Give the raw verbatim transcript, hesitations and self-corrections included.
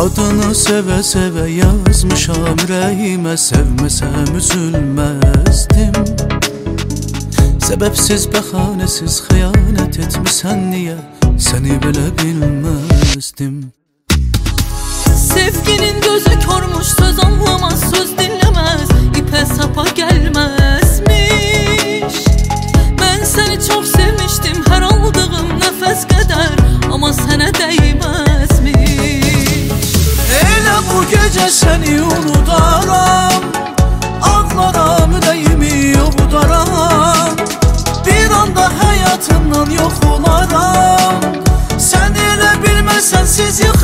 Adını seve seve yazmışam ürəyimə, sevməsəm üzülməzdim. Səbəbsiz, bəhanəsiz xəyanət etmisən niyə, səni belə bilməzdim. Sevginin gözü körmüş, söz anlamaz, söz dinləməz, ipə sapa gəlməzmiş. Mən səni çox sevmişdim, hər aldığım nəfəs qədər, amma sənə dəyməzmiş. Elə bu gecə səni unudaram, ağlaram, ürəyimi yoğudaram. Bir anda həyatımdan yox olaram, sən elə bilməsən siz yıx